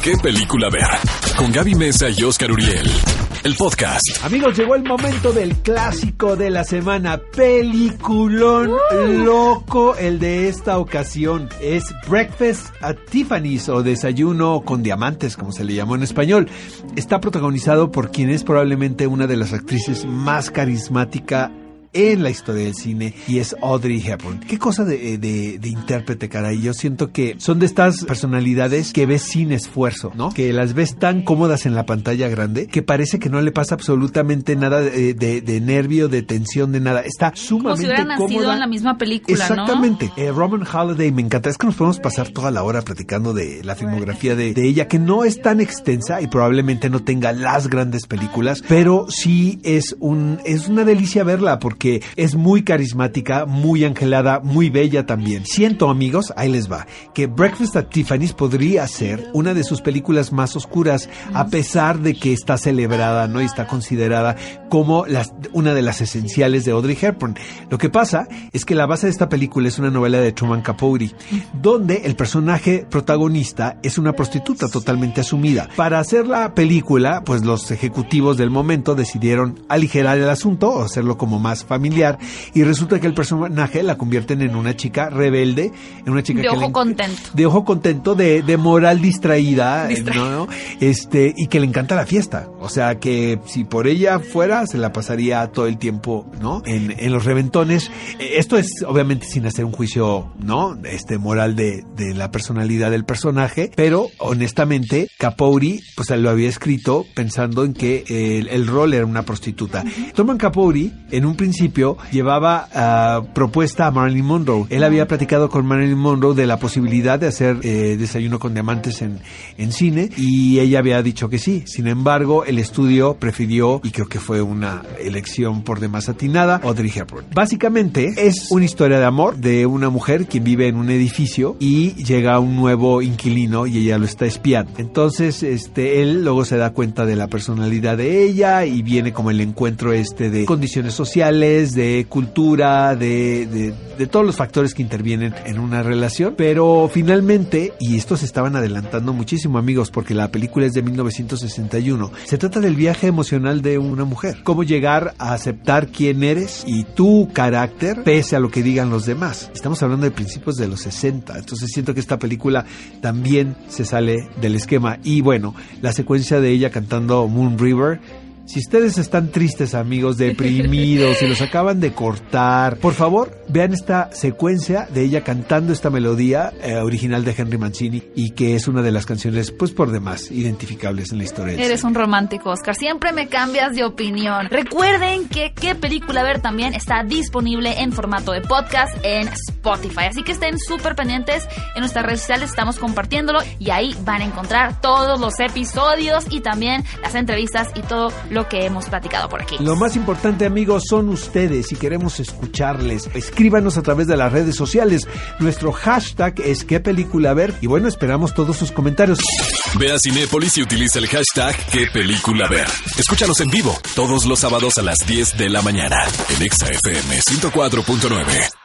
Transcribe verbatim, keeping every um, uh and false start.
¿Qué película ver? Con Gaby Mesa y Oscar Uriel. El podcast. Amigos, llegó el momento del clásico de la semana. Peliculón uh. loco el de esta ocasión. Es Breakfast at Tiffany's o Desayuno con Diamantes, como se le llamó en español. Está protagonizado por quien es probablemente una de las actrices más carismática en la historia del cine, y es Audrey Hepburn. Qué cosa de, de, de intérprete, caray. Yo siento que son de estas personalidades que ves sin esfuerzo, ¿no? Que las ves tan cómodas en la pantalla grande que parece que no le pasa absolutamente nada de, de, de nervio, de tensión, de nada. Está sumamente cómoda. Como si hubiera nacido en la misma película, Exactamente. ¿no? Eh, Roman Holiday me encanta. Es que nos podemos pasar toda la hora platicando de la filmografía de, de ella, que no es tan extensa y probablemente no tenga las grandes películas, pero sí es un es una delicia verla porque que es muy carismática, muy angelada, muy bella también. Siento, amigos, ahí les va, que Breakfast at Tiffany's podría ser una de sus películas más oscuras, a pesar de que está celebrada, ¿no? Y está considerada como las, una de las esenciales de Audrey Hepburn. Lo que pasa es que la base de esta película es una novela de Truman Capote, donde el personaje protagonista es una prostituta totalmente asumida. Para hacer la película, pues los ejecutivos del momento decidieron aligerar el asunto o hacerlo como más familiar, y resulta que el personaje la convierten en una chica rebelde, en una chica de que ojo le, contento, de ojo contento, de, de moral distraída, Distra- ¿no? Este, y que le encanta la fiesta, o sea que si por ella fuera se la pasaría todo el tiempo, ¿no? En, en los reventones. Esto es obviamente sin hacer un juicio, ¿no? Este moral de, de la personalidad del personaje, pero honestamente Capote pues lo había escrito pensando en que el, el rol era una prostituta. Uh-huh. Truman Capote en un principio llevaba uh, propuesta a Marilyn Monroe. Él había platicado con Marilyn Monroe de la posibilidad de hacer eh, Desayuno con Diamantes en, en cine, y ella había dicho que sí. Sin embargo, el estudio prefirió, y creo que fue una elección por demás atinada, Audrey Hepburn. Básicamente es una historia de amor de una mujer quien vive en un edificio y llega un nuevo inquilino y ella lo está espiando. Entonces, este, él luego se da cuenta de la personalidad de ella y viene como el encuentro este de condiciones sociales, de cultura, de, de, de todos los factores que intervienen en una relación, pero finalmente, y estos estaban adelantando muchísimo, amigos, porque la película es de mil novecientos sesenta y uno, se trata del viaje emocional de una mujer, cómo llegar a aceptar quién eres y tu carácter pese a lo que digan los demás. Estamos hablando de principios de los sesenta, entonces siento que esta película también se sale del esquema. Y bueno, la secuencia de ella cantando Moon River. Si ustedes están tristes, amigos, deprimidos y los acaban de cortar, por favor, vean esta secuencia de ella cantando esta melodía eh, original de Henry Mancini, y que es una de las canciones, pues por demás, identificables en la historia del Eres cine. un romántico, Oscar. Siempre me cambias de opinión. Recuerden que Qué Película Ver también está disponible en formato de podcast en Spotify. Así que estén súper pendientes. En nuestras redes sociales estamos compartiéndolo y ahí van a encontrar todos los episodios y también las entrevistas y todo lo que hemos platicado por aquí. Lo más importante, amigos, son ustedes y queremos escucharles. Escríbanos a través de las redes sociales. Nuestro hashtag es Qué Película Ver, y bueno, esperamos todos sus comentarios. Ve a Cinépolis y utiliza el hashtag Qué Película Ver. Escúchanos en vivo todos los sábados a las diez de la mañana en Exa F M ciento cuatro punto nueve.